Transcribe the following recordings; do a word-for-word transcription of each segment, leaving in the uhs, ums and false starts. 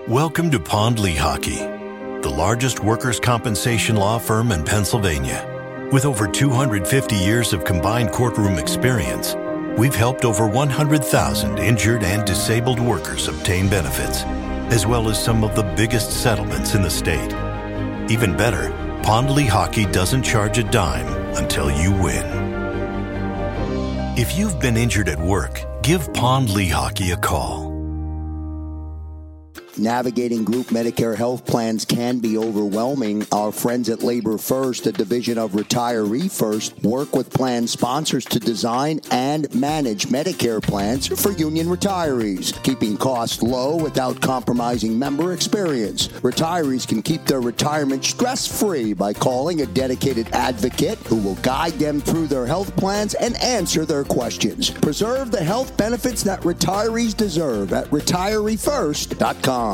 Welcome to Pond Lehocky, the largest workers' compensation law firm in Pennsylvania. With over two hundred fifty years of combined courtroom experience, we've helped over one hundred thousand injured and disabled workers obtain benefits, as well as some of the biggest settlements in the state. Even better, Pond Lehocky doesn't charge a dime until you win. If you've been injured at work, give Pond Lehocky a call. Navigating group Medicare health plans can be overwhelming. Our friends at Labor First, a division of Retiree First, work with plan sponsors to design and manage Medicare plans for union retirees, keeping costs low without compromising member experience. Retirees can keep their retirement stress-free by calling a dedicated advocate who will guide them through their health plans and answer their questions. Preserve the health benefits that retirees deserve at retiree first dot com.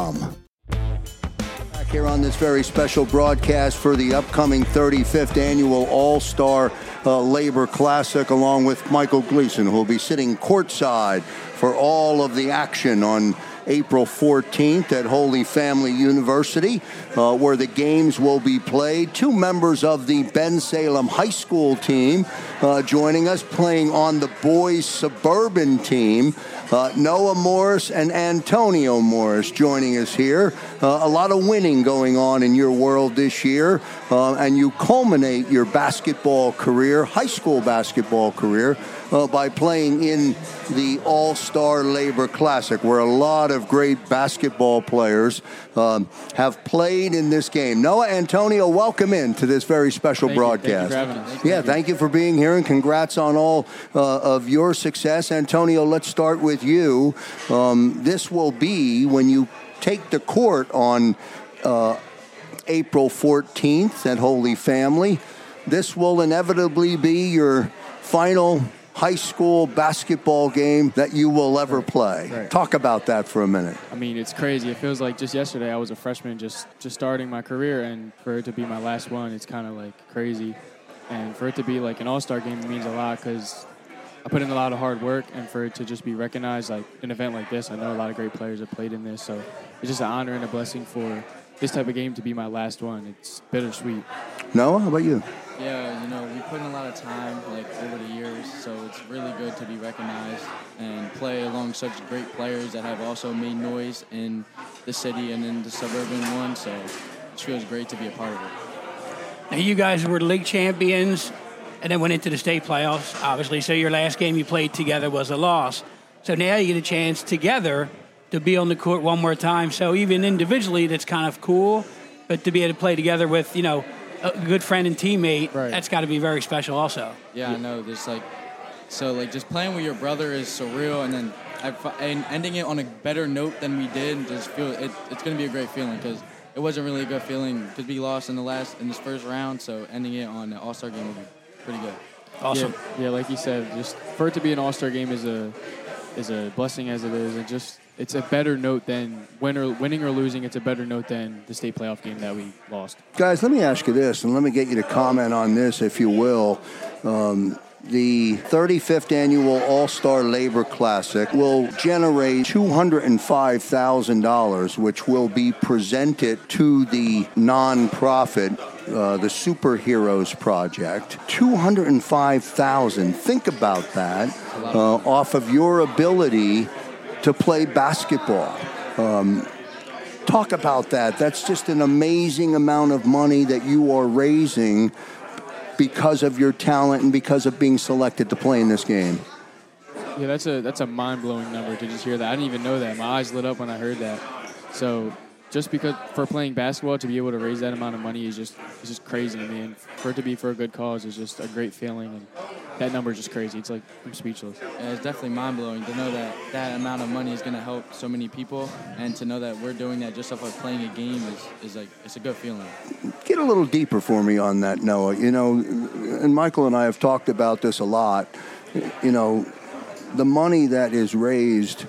Back here on this very special broadcast for the upcoming thirty-fifth Annual All-Star uh, Labor Classic, along with Michael Gleason, who will be sitting courtside for all of the action on April fourteenth at Holy Family University, uh, where the games will be played. Two members of the Bensalem High School team uh, joining us, playing on the boys' suburban team. Uh, Noah Morris and Antonio Morris joining us here. Uh, a lot of winning going on in your world this year, uh, and you culminate your basketball career, high school basketball career, uh, by playing in the All-Star Labor Classic, where a lot of great basketball players um, have played in this game. Noah, Antonio, welcome in to this very special thank broadcast. You. Thank you for having us. Thank yeah, you. thank you for being here, and congrats on all uh, of your success. Antonio, let's start with you. Um, this will be when you take the court on uh, April fourteenth at Holy Family. This will inevitably be your final high school basketball game that you will ever play. Right. Talk about that for a minute. I mean, it's crazy. It feels like just yesterday I was a freshman just, just starting my career, and for it to be my last one, it's kind of like crazy. And for it to be like an all-star game means a lot because I put in a lot of hard work, and for it to just be recognized like an event like this, I know a lot of great players have played in this, so it's just an honor and a blessing for this type of game to be my last one. It's bittersweet. Noah, how about you? Yeah, you know, we put in a lot of time, like, over the years, so it's really good to be recognized and play along such great players that have also made noise in the city and in the suburban one, so it feels great to be a part of it. Now, you guys were league champions and then went into the state playoffs, obviously, so your last game you played together was a loss. So now you get a chance together to be on the court one more time, so even individually that's kind of cool, but to be able to play together with, you know, a good friend and teammate, right. That's got to be very special also. Yeah, I know. There's like, so like just playing with your brother is surreal, and then and ending it on a better note than we did, just feel it, it's going to be a great feeling because it wasn't really a good feeling because we lost in the last in this first round. So ending it on an All-Star game would be pretty good. Awesome. Yeah, yeah, like you said, just for it to be an all-star game is a is a blessing as it is, and just it's a better note than win or, winning or losing. It's a better note than the state playoff game that we lost. Guys, let me ask you this, and let me get you to comment on this, if you will. Um, the thirty-fifth Annual All-Star Labor Classic will generate two hundred five thousand dollars, which will be presented to the nonprofit, uh, the Superheroes Project. two hundred five thousand dollars. Think about that uh, off of your ability to play basketball. Um, talk about that. That's just an amazing amount of money that you are raising because of your talent and because of being selected to play in this game. Yeah, that's a that's a mind-blowing number to just hear that. I didn't even know that. My eyes lit up when I heard that. So just because for playing basketball to be able to raise that amount of money is just is just crazy to me. And for it to be for a good cause is just a great feeling. And that number is just crazy. It's like I'm speechless. Yeah, it's definitely mind-blowing to know that that amount of money is going to help so many people, and to know that we're doing that just off of playing a game is, is like it's a good feeling. Get a little deeper for me on that, Noah. You know, and Michael and I have talked about this a lot. You know, the money that is raised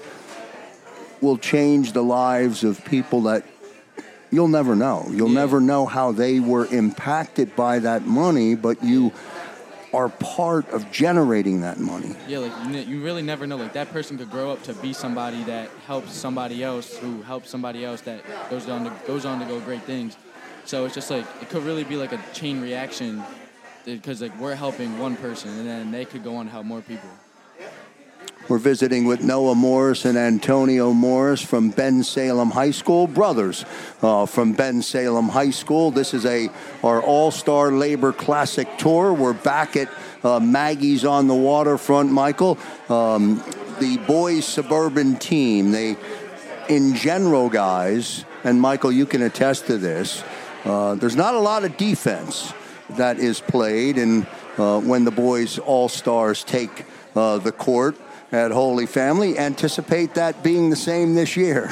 will change the lives of people that you'll never know. You'll yeah. never know how they were impacted by that money, but you are part of generating that money. Yeah, like you, ne- you really never know. Like that person could grow up to be somebody that helps somebody else, who helps somebody else that goes on to goes on to go great things. So it's just like it could really be like a chain reaction, because like we're helping one person, and then they could go on to help more people. We're visiting with Noah Morris and Antonio Morris from Bensalem High School, brothers uh, from Bensalem High School. This is a our All-Star Labor Classic Tour. We're back at uh, Maggie's on the waterfront, Michael. Um, the boys' suburban team, they, in general, guys, and Michael, you can attest to this, uh, there's not a lot of defense that is played, and uh, when the boys' All-Stars take uh, the court at Holy Family, anticipate that being the same this year.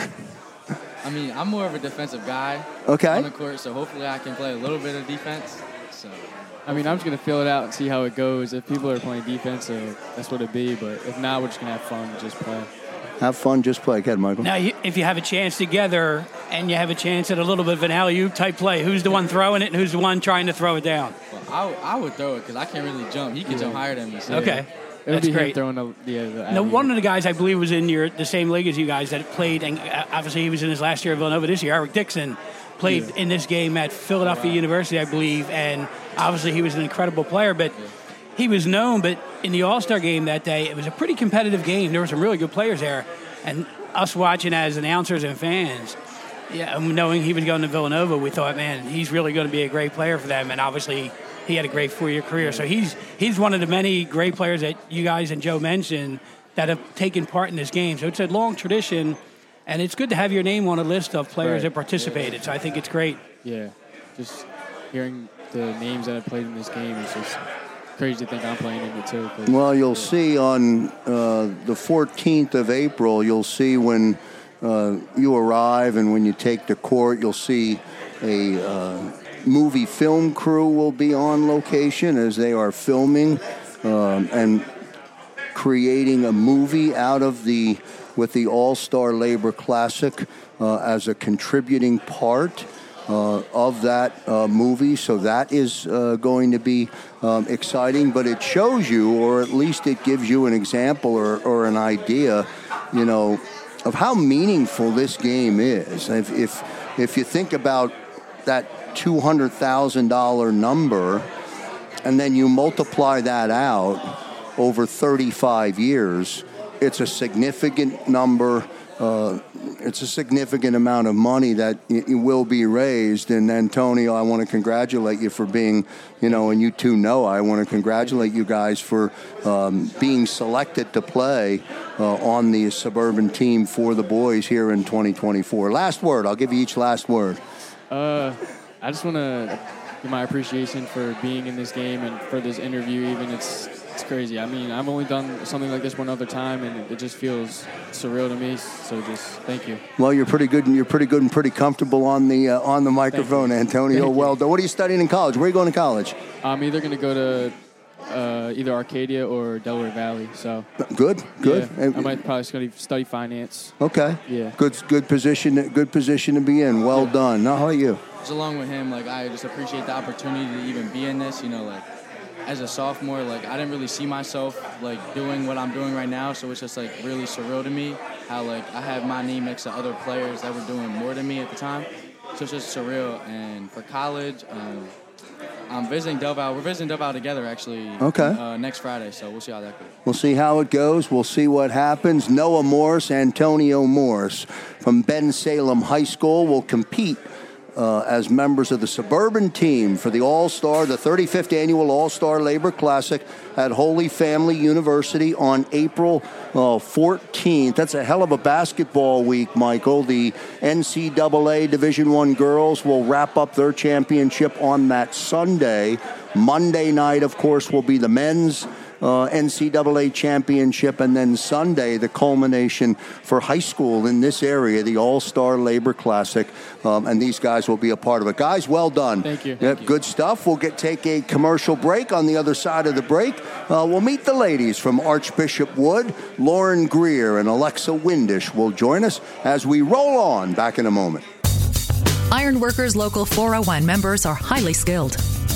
I mean, I'm more of a defensive guy okay. on the court, so hopefully I can play a little bit of defense. So, I mean, I'm just going to feel it out and see how it goes. If people are playing defense, so that's what it'd be. But if not, we're just going to have fun and just play. Have fun, just play. Go ahead, Michael. Now, you, if you have a chance together and you have a chance at a little bit of an alley-oop type play, who's the one throwing it and who's the one trying to throw it down? Well, I, I would throw it because I can't really jump. He can yeah. jump higher than me. So. Okay. It would That's be great. Throwing the, yeah, the now, one of the guys I believe was in your the same league as you guys that played, and obviously he was in his last year at Villanova this year. Eric Dixon played yeah. in this game at Philadelphia wow. University, I believe, and obviously he was an incredible player. But yeah. he was known. But in the All-Star game that day, it was a pretty competitive game. There were some really good players there, and us watching as announcers and fans, yeah, knowing he was going to Villanova, we thought, man, he's really going to be a great player for them, and obviously. He had a great four-year career. So he's he's one of the many great players that you guys and Joe mentioned that have taken part in this game. So it's a long tradition, and it's good to have your name on a list of players right. that participated. Yeah. So I think it's great. Yeah, just hearing the names that have played in this game is just crazy to think I'm playing in it too. Well, you'll yeah. see on uh, the fourteenth of April, you'll see when uh, you arrive and when you take the court, you'll see a... Uh, movie film crew will be on location as they are filming um, and creating a movie out of the with the All-Star Labor Classic uh, as a contributing part uh, of that uh, movie. So that is uh, going to be um, exciting, but it shows you, or at least it gives you an example or, or an idea, you know, of how meaningful this game is. If if, if you think about that two hundred thousand dollars number, and then you multiply that out over thirty-five years, it's a significant number. Uh, it's a significant amount of money that y- will be raised. And Antonio, I want to congratulate you for being, you know, and you too know, I want to congratulate you guys for um, being selected to play uh, on the suburban team for the boys here in twenty twenty-four. Last word. I'll give you each last word. Uh, I just want to give my appreciation for being in this game and for this interview even. It's it's crazy. I mean, I've only done something like this one other time, and it just feels surreal to me. So just thank you. Well, you're pretty good, and you're pretty good and pretty comfortable on the uh, on the microphone, Antonio. Thank well you. done. What are you studying in college? Where are you going to college? I'm either going to go to uh, either Arcadia or Delaware Valley. So good, good. Yeah, I might probably study, study finance. Okay. Yeah. Good, good position. Good position to be in. Well yeah. done. Now, how are you? Just along with him, like I just appreciate the opportunity to even be in this. You know, like as a sophomore, like I didn't really see myself like doing what I'm doing right now. So it's just like really surreal to me how like I have my name next to other players that were doing more than me at the time. So it's just surreal. And for college, um, I'm visiting Del Valle. We're visiting Del Valle together actually. Okay. Uh, next Friday. So we'll see how that goes. We'll see how it goes. We'll see what happens. Noah Morris, Antonio Morris from Bensalem High School will compete Uh, as members of the suburban team for the All-Star, the thirty-fifth Annual All-Star Labor Classic at Holy Family University on April uh, fourteenth. That's a hell of a basketball week, Michael. The N C double A Division One girls will wrap up their championship on that Sunday. Monday night, of course, will be the men's Uh, N C double A championship, and then Sunday, the culmination for high school in this area, the All-Star Labor Classic, um, and these guys will be a part of it. Guys, well done. Thank you. Yep, Thank you. Good stuff. We'll get take a commercial break. On the other side of the break, uh, we'll meet the ladies from Archbishop Wood. Lauren Greer and Alexa Windish will join us as we roll on. Back in a moment. Iron Workers Local four oh one members are highly skilled.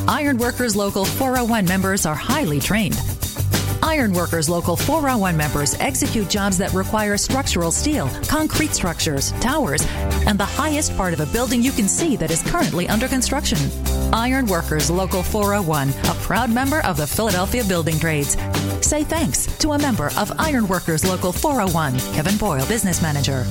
Ironworkers Local four oh one members are highly trained. Ironworkers Local four oh one members execute jobs that require structural steel, concrete structures, towers, and the highest part of a building you can see that is currently under construction. Ironworkers Local four oh one, a proud member of the Philadelphia Building Trades. Say thanks to a member of Ironworkers Local four oh one, Kevin Boyle, Business Manager.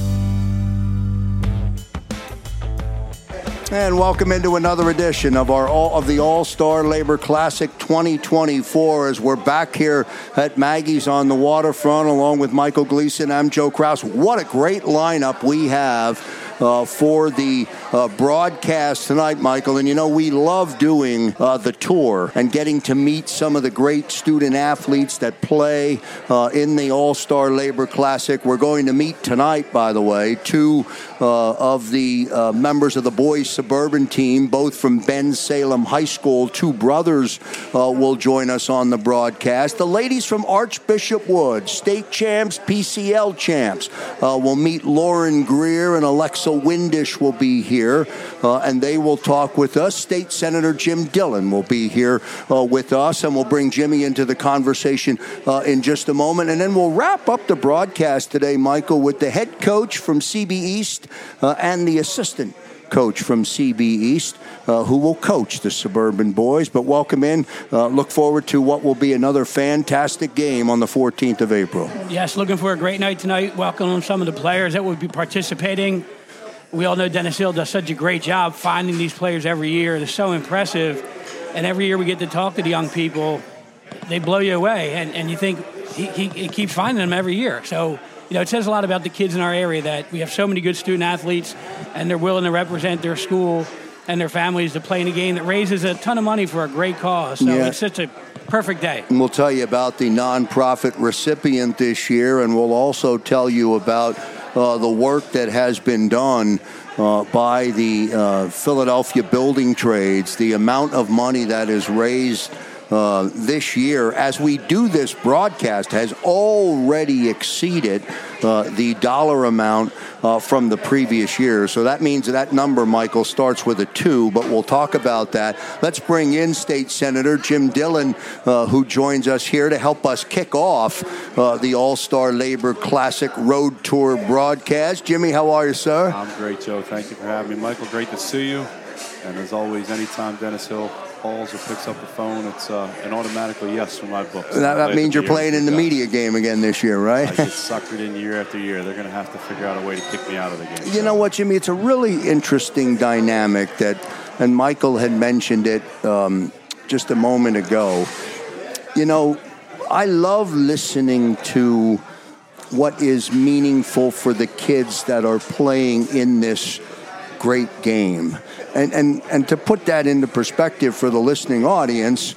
And welcome into another edition of our all of the All-Star Labor Classic twenty twenty-four as we're back here at Maggie's on the waterfront along with Michael Gleason. I'm Joe Kraus. What a great lineup we have Uh, for the uh, broadcast tonight, Michael. And, you know, we love doing uh, the tour and getting to meet some of the great student athletes that play uh, in the All-Star Labor Classic. We're going to meet tonight, by the way, two uh, of the uh, members of the boys suburban team, both from Ben Salem High School. Two brothers uh, will join us on the broadcast. The ladies from Archbishop Wood, state champs, P C L champs. Uh, we'll meet Lauren Greer and Alexa Windish will be here, uh, and they will talk with us. State Senator Jim Dillon will be here uh, with us, and we'll bring Jimmy into the conversation uh, in just a moment. And then we'll wrap up the broadcast today, Michael, with the head coach from C B East uh, and the assistant coach from C B East, uh, who will coach the Suburban boys. But welcome in. Uh, look forward to what will be another fantastic game on the fourteenth of April. Yes, looking for a great night tonight. Welcome some of the players that will be participating. We all know Dennis Hill does such a great job finding these players every year. They're so impressive. And every year we get to talk to the young people, they blow you away. And, and you think he, he, he keeps finding them every year. So, you know, it says a lot about the kids in our area that we have so many good student athletes and they're willing to represent their school and their families to play in a game that raises a ton of money for a great cause. So yeah. It's such a perfect day. And we'll tell you about the nonprofit recipient this year, and we'll also tell you about Uh, the work that has been done uh, by the uh, Philadelphia Building Trades, the amount of money that is raised uh, this year as we do this broadcast has already exceeded uh, the dollar amount uh, from the previous year. So that means that number, Michael, starts with a two, but we'll talk about that. Let's bring in State Senator Jim Dillon, uh, who joins us here to help us kick off uh, the All-Star Labor Classic Road Tour broadcast. Jimmy, how are you, sir? I'm great, Joe. Thank you for having me. Michael, great to see you. And as always, anytime Dennis Hill calls or picks up the phone, it's uh, an automatically yes from my books. That, that means you're playing in the media game again this year, right? I get suckered in year after year. They're going to have to figure out a way to kick me out of the game. You so. know what, Jimmy? It's a really interesting dynamic that, and Michael had mentioned it um, just a moment ago. You know, I love listening to what is meaningful for the kids that are playing in this great game. And, and and to put that into perspective for the listening audience,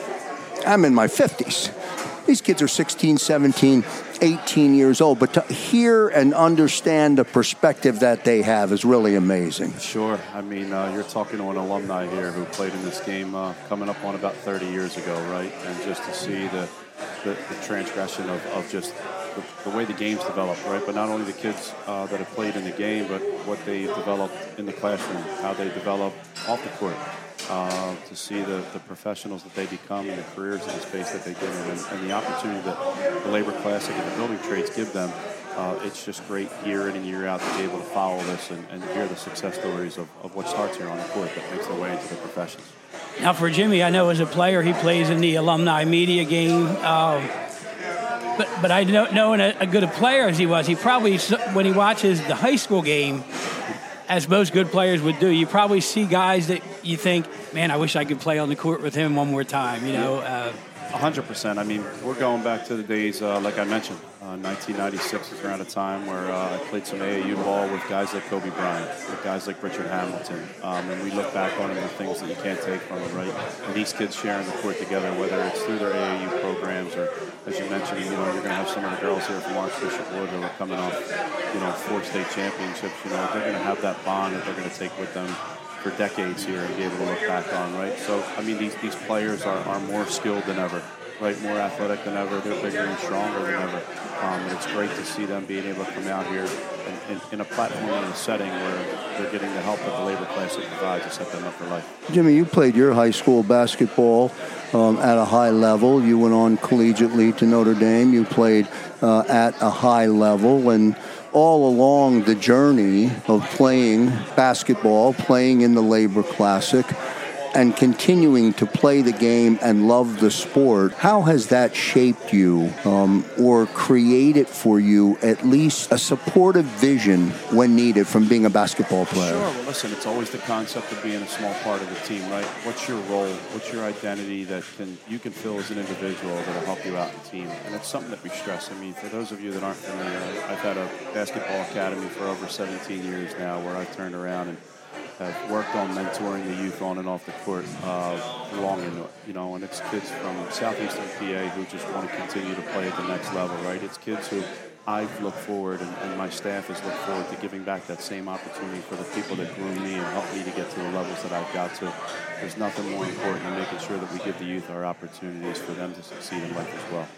I'm in my fifties. These kids are sixteen, seventeen, eighteen years old. But to hear and understand the perspective that they have is really amazing. Sure. I mean, uh, you're talking to an alumni here who played in this game uh, coming up on about thirty years ago, right? And just to see the, the, the transgression of, of just the, the way the game's developed, right? But not only the kids uh, that have played in the game, but what they developed in the classroom, how they develop off the court, uh, to see the, the professionals that they become and the careers in the space that they get in, and, and the opportunity that the Labor Classic and the Building Trades give them. Uh, it's just great year in and year out to be able to follow this and, and hear the success stories of, of what starts here on the court that makes their way into the professions. Now, for Jimmy, I know as a player, he plays in the alumni media game. Um, But but I know, knowing a, a good a player as he was, he probably, when he watches the high school game, as most good players would do, you probably see guys that you think, man, I wish I could play on the court with him one more time, you know. Uh, one hundred percent. I mean, we're going back to the days, uh, like I mentioned, uh, nineteen ninety-six was around a time where uh, I played some A A U ball with guys like Kobe Bryant, with guys like Richard Hamilton. Um, and we look back on them and things that you can't take from them, right? And these kids sharing the court together, whether it's through their A A U programs or, as you mentioned, you know, you're going to have some of the girls here from Archbishop Wood who are coming off, you know, four state championships. You know, they're going to have that bond that they're going to take with them for decades here and be able to look back on, right? So, I mean, these these players are, are more skilled than ever, right? More athletic than ever. They're bigger and stronger than ever. Um, and it's great to see them being able to come out here in, in, in a platform, in a setting where they're getting the help that the Labor Classic provides to set them up for life. Jimmy, you played your high school basketball um, at a high level. You went on collegiately to Notre Dame. You played uh, at a high level, and all along the journey of playing basketball, playing in the Labor Classic, and continuing to play the game and love the sport, how has that shaped you um, or created for you at least a supportive vision when needed from being a basketball player? Sure. Well, listen, it's always the concept of being a small part of the team, right? What's your role? What's your identity that can you can fill as an individual that will help you out in the team? And it's something that we stress. I mean, for those of you that aren't familiar, I've had a basketball academy for over seventeen years now where I've turned around and have worked on mentoring the youth on and off the court uh, long into it, you know, and it's kids from southeastern P A who just want to continue to play at the next level, right? It's kids who I've looked forward and, and my staff has looked forward to giving back that same opportunity for the people that grew me and helped me to get to the levels that I've got to. There's nothing more important than making sure that we give the youth our opportunities for them to succeed in life as well.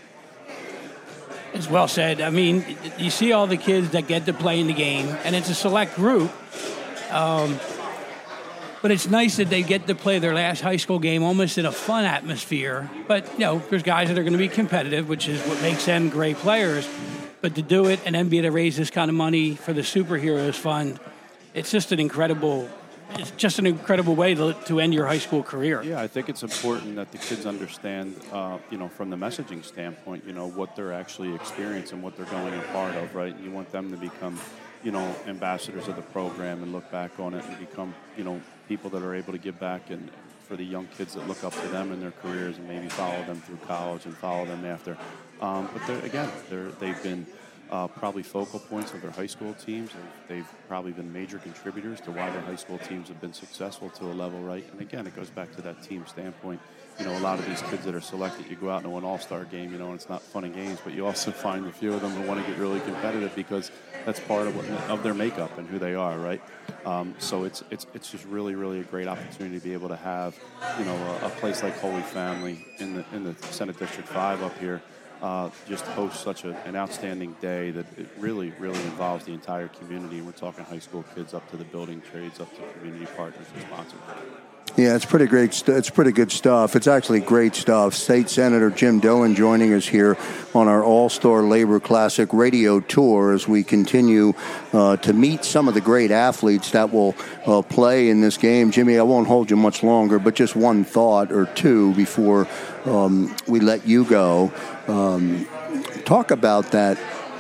It's well said. I mean, you see all the kids that get to play in the game, and it's a select group. Um, But it's nice that they get to play their last high school game almost in a fun atmosphere. But, you know, there's guys that are going to be competitive, which is what makes them great players. But to do it and then be able to raise this kind of money for the Superheroes Fund, it's just an incredible, it's just an incredible way to, to end your high school career. Yeah, I think it's important that the kids understand, uh, you know, from the messaging standpoint, you know, what they're actually experiencing, what they're going a part of, right? You want them to become, you know, ambassadors of the program and look back on it and become, you know, people that are able to give back, and for the young kids that look up to them in their careers and maybe follow them through college and follow them after. Um, but they're, again, they're, they've been uh, probably focal points of their high school teams, and they've probably been major contributors to why their high school teams have been successful to a level, right? And again, it goes back to that team standpoint. You know, a lot of these kids that are selected, you go out into an all-star game, you know, and it's not fun and games, but you also find a few of them who want to get really competitive because that's part of what, of their makeup and who they are, right? Um, so it's it's it's just really, really a great opportunity to be able to have, you know, a, a place like Holy Family in the in the Senate District five up here uh, just host such a, an outstanding day that it really, really involves the entire community. And we're talking high school kids up to the building trades, up to community partners and sponsors. Yeah, it's pretty great. St- it's pretty good stuff. It's actually great stuff. State Senator Jim Dillon joining us here on our All-Star Labor Classic radio tour as we continue uh, to meet some of the great athletes that will uh, play in this game. Jimmy, I won't hold you much longer, but just one thought or two before um, we let you go. Um, talk about that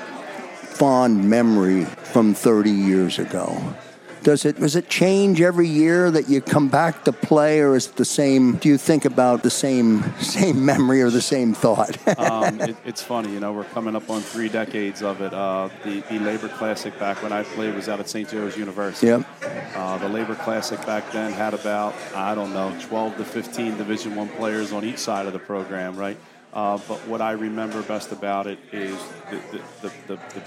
fond memory from thirty years ago. Does it does it change every year that you come back to play, or is it the same? Do you think about the same same memory or the same thought? um, it, it's funny, you know, we're coming up on three decades of it. Uh, the, the Labor Classic back when I played was out at Saint Joe's University. Yep. Uh, the Labor Classic back then had about, I don't know, twelve to fifteen Division I players on each side of the program, right? Uh, but what I remember best about it is the, the, the, the, the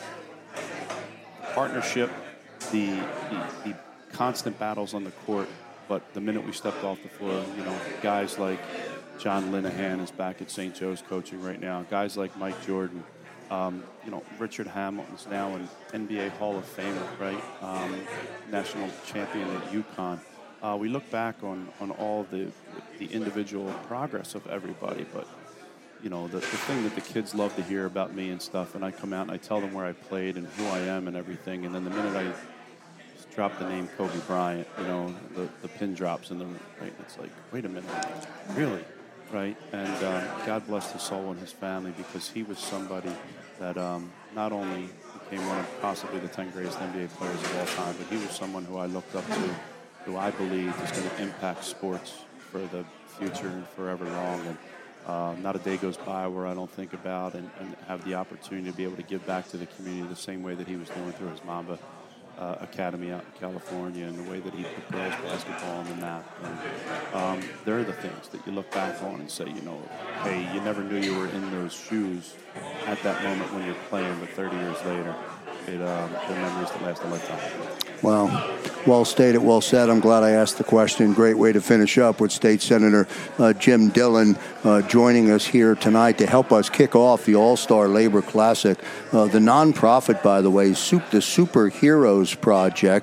partnership, The, the the constant battles on the court, but the minute we stepped off the floor, you know, guys like John Linehan is back at Saint Joe's coaching right now. Guys like Mike Jordan, um, you know, Richard Hamilton's now an N B A Hall of Famer, right? Um, national champion at UConn. Uh, we look back on, on all the the individual progress of everybody, but you know, the, the thing that the kids love to hear about me and stuff, and I come out and I tell them where I played and who I am and everything, and then the minute I drop the name Kobe Bryant, you know, the, the pin drops in the right, it's like, wait a minute, really, right? And uh, God bless his soul and his family, because he was somebody that um, not only became one of possibly the ten greatest N B A players of all time, but he was someone who I looked up to, who I believe is going to impact sports for the future and forever long. And Uh, not a day goes by where I don't think about and, and have the opportunity to be able to give back to the community the same way that he was doing through his Mamba uh, Academy out in California, and the way that he put girls basketball on the map. And, um, there are the things that you look back on and say, you know, hey, you never knew you were in those shoes at that moment when you're playing, but thirty years later, it, um, they're memories that last a lifetime. Well, well stated, well said. I'm glad I asked the question. Great way to finish up with State Senator uh, Jim Dillon uh, joining us here tonight to help us kick off the All-Star Labor Classic. Uh, the nonprofit, by the way, the Superheroes Project,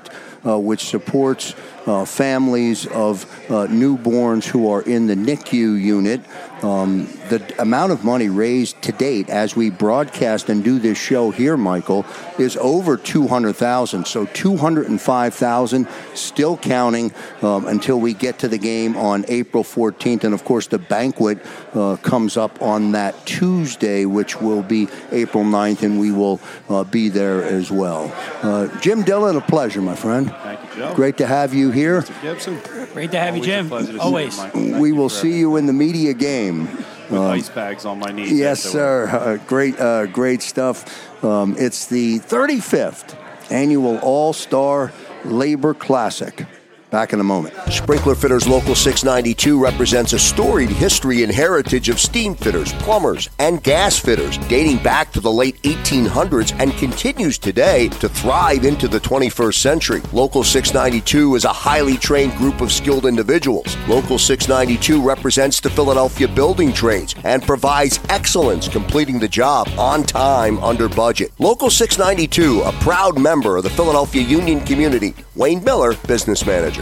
uh, which supports uh, families of uh, newborns who are in the N I C U unit. Um, the amount of money raised to date as we broadcast and do this show here, Michael, is over two hundred thousand dollars. So two hundred five thousand dollars, still counting um, until we get to the game on April fourteenth. And, of course, the banquet uh, comes up on that Tuesday, which will be April ninth, and we will uh, be there as well. Uh, Jim Dillon, a pleasure, my friend. Thank you, Joe. Great to have you here. Mister Gibson. Great to have Always you, Jim. A pleasure to Always. See you, Michael. We you will for see you in the media game. With um, ice bags on my knees. Yes, afterward. sir. Uh, great, uh, great stuff. Um, it's the thirty-fifth annual All-Star Labor Classic. Back in a moment. Sprinkler Fitters Local six ninety-two represents a storied history and heritage of steam fitters, plumbers, and gas fitters dating back to the late eighteen hundreds and continues today to thrive into the twenty-first century. Local six ninety-two is a highly trained group of skilled individuals. Local six ninety-two represents the Philadelphia building trades and provides excellence, completing the job on time, under budget. Local six ninety-two, a proud member of the Philadelphia Union community. Wayne Miller, business manager.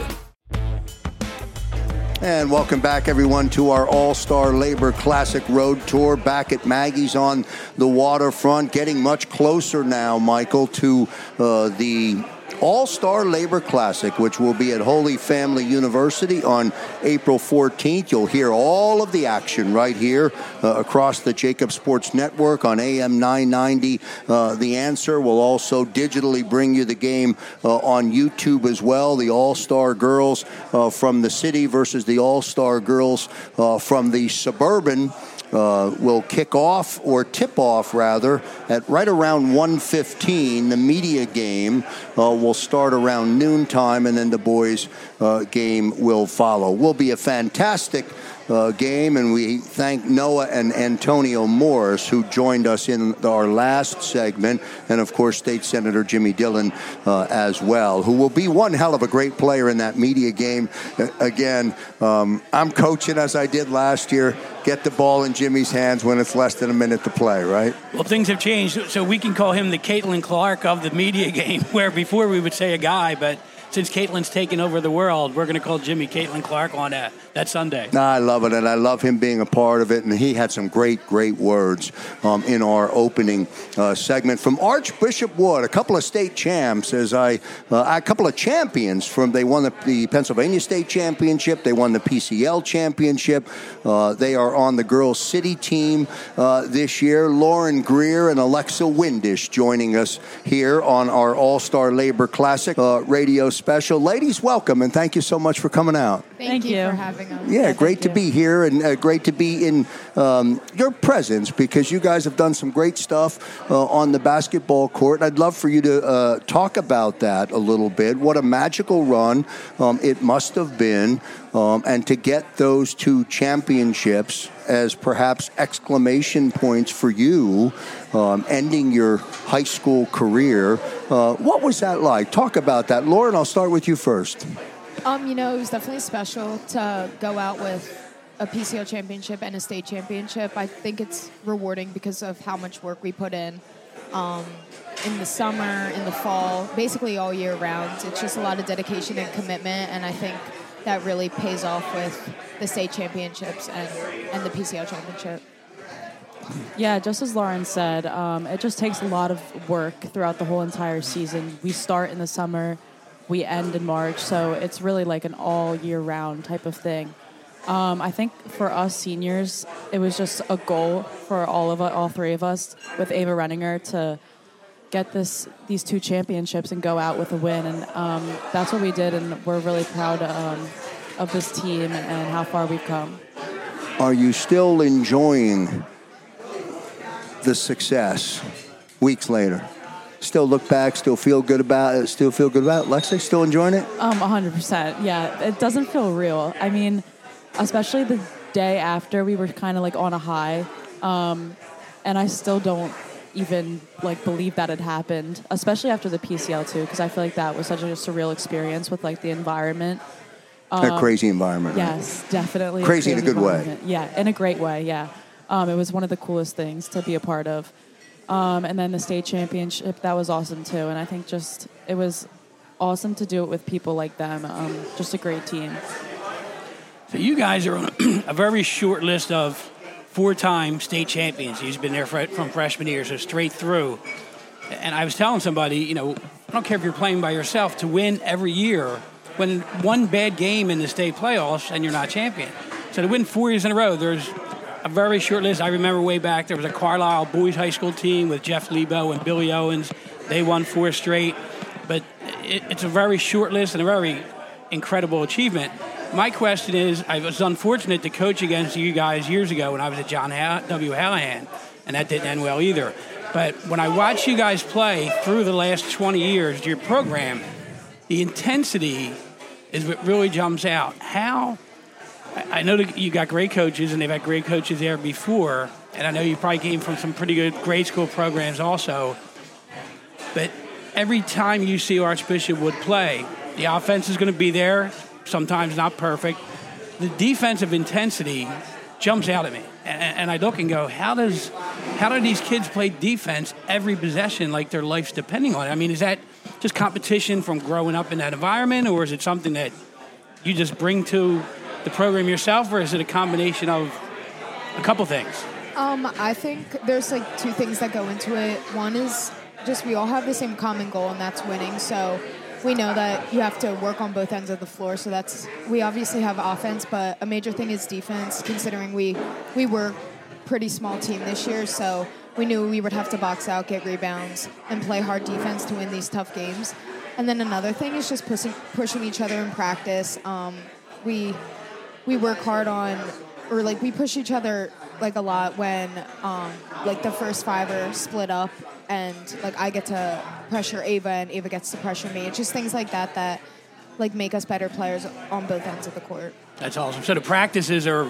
And welcome back, everyone, to our All-Star Labor Classic Road Tour back at Maggie's on the waterfront. Getting much closer now, Michael, to uh, the All-Star Labor Classic, which will be at Holy Family University on April fourteenth. You'll hear all of the action right here uh, across the Jacob Sports Network on A M nine ninety. Uh, the Answer will also digitally bring you the game uh, on YouTube as well. The All-Star Girls uh, from the city versus the All-Star Girls uh, from the suburban. Uh, will kick off, or tip off rather, at right around one fifteen. The media game uh, will start around noontime, and then the boys' uh, game will follow. Will be a fantastic uh, game, and we thank Noah and Antonio Morris, who joined us in our last segment, and of course State Senator Jimmy Dillon uh, as well, who will be one hell of a great player in that media game. Uh, again, um, I'm coaching as I did last year. Get the ball in Jimmy's hands when it's less than a minute to play, right? Well, things have changed, so we can call him the Caitlin Clark of the media game, where before we would say a guy, but since Caitlin's taken over the world, we're going to call Jimmy Caitlin Clark on that, that Sunday. No, I love it, and I love him being a part of it, and he had some great, great words um, in our opening uh, segment. From Archbishop Wood, a couple of state champs, as I, uh, a couple of champions from, they won the, the Pennsylvania State Championship, they won the P C L Championship, uh, they are on the Girls City team uh, this year. Lauren Greer and Alexa Windish joining us here on our All-Star Labor Classic uh, radio special. Ladies, welcome, and thank you so much for coming out. Thank, Thank you you for having us. Yeah, Yeah, great to thank be here, and uh, great to be in um, your presence, because you guys have done some great stuff uh, on the basketball court. I'd love for you to uh, talk about that a little bit. What a magical run um, it must have been, um, and to get those two championships as perhaps exclamation points for you, um, ending your high school career. Uh, what was that like? Talk about that. Lauren, I'll start with you first. Um, you know, it was definitely special to go out with a P C L championship and a state championship. I think it's rewarding because of how much work we put in um, in the summer, in the fall, basically all year round. It's just a lot of dedication and commitment, and I think that really pays off with the state championships and, and the P C L championship. Yeah, just as Lauren said, um, it just takes a lot of work throughout the whole entire season. We start in the summer, we end in March, so it's really like an all year round type of thing. Um, I think for us seniors, it was just a goal for all of us, all three of us, with Ava Renninger to get this these two championships and go out with a win, and um, that's what we did, and we're really proud um, of this team and how far we've come. Are you still enjoying the success weeks later? Still look back, still feel good about it, still feel good about it? Lexi, still enjoying it? Um, one hundred percent, yeah. It doesn't feel real. I mean, especially the day after, we were kind of like on a high, um, and I still don't even like believe that it happened, especially after the P C L too, because I feel like that was such a surreal experience with like the environment. Um, a crazy environment. Yes, right? Definitely. Crazy in a good way. Yeah, in a great way, yeah. Um, it was one of the coolest things to be a part of. Um, and then the state championship, that was awesome too. And I think just, it was awesome to do it with people like them. Um, just a great team. So you guys are on a very short list of four-time state champions. You've been there for, from freshman year, so straight through. And I was telling somebody, you know, I don't care if you're playing by yourself, to win every year, when one bad game in the state playoffs and you're not champion. So to win four years in a row, there's a very short list. I remember way back there was a Carlisle boys high school team with Jeff Lebo and Billy Owens. They won four straight. But it, it's a very short list and a very incredible achievement. My question is, I was unfortunate to coach against you guys years ago when I was at John W. Hallahan, and that didn't end well either. But when I watch you guys play through the last twenty years, your program, the intensity is what really jumps out. How, I know that you got great coaches, and they've had great coaches there before, and I know you probably came from some pretty good grade school programs also, but every time you see Archbishop Wood play, the offense is going to be there, sometimes not perfect. The defensive intensity jumps out at me. And, and I look and go, how does how do these kids play defense every possession like their life's depending on it? I mean, is that just competition from growing up in that environment, or is it something that you just bring to the program yourself, or is it a combination of a couple things? Um, I think there's like two things that go into it. One is just we all have the same common goal, and that's winning. So we know that you have to work on both ends of the floor. So that's, we obviously have offense, but a major thing is defense, considering we, we were pretty small team this year. So we knew we would have to box out, get rebounds, and play hard defense to win these tough games. And then another thing is just pushing, pushing each other in practice. Um, we, we work hard on, or like we push each other like a lot when um, like the first five are split up, and like I get to pressure Ava and Ava gets to pressure me. It's just things like that that like make us better players on both ends of the court. That's awesome. So the practices are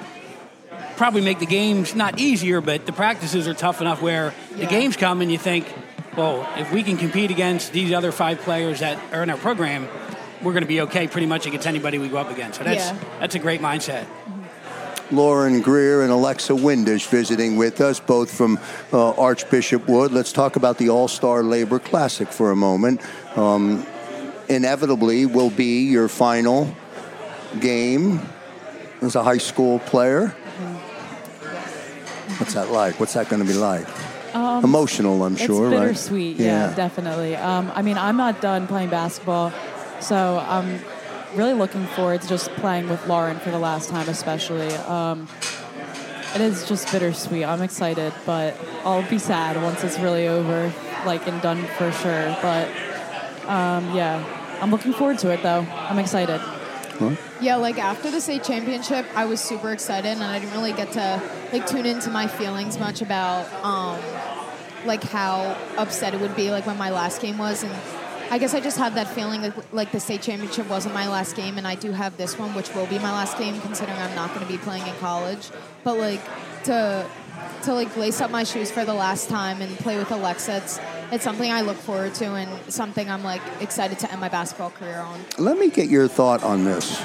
probably make the games not easier, but the practices are tough enough where yeah. the games come and you think, well, if we can compete against these other five players that are in our program, we're going to be okay pretty much against anybody we go up against. So that's yeah. that's a great mindset. Lauren Greer and Alexa Windish visiting with us, both from uh, Archbishop Wood. Let's talk about the All-Star Labor Classic for a moment. Um, inevitably will be your final game as a high school player. What's that like? What's that going to be like? Um, Emotional, I'm sure, right? It's bittersweet, yeah, yeah definitely. Um, I mean, I'm not done playing basketball, so I'm really looking forward to just playing with Lauren for the last time, especially. Um, it is just bittersweet. I'm excited, but I'll be sad once it's really over, like, and done for sure. But, um, yeah, I'm looking forward to it, though. I'm excited. Huh? Yeah, like, after the state championship, I was super excited, and I didn't really get to, like, tune into my feelings much about, um, like, how upset it would be, like, when my last game was, and I guess I just had that feeling like, like the state championship wasn't my last game, and I do have this one, which will be my last game, considering I'm not going to be playing in college. But like to to like lace up my shoes for the last time and play with Alexa, it's, it's something I look forward to, and something I'm like excited to end my basketball career on. Let me get your thought on this.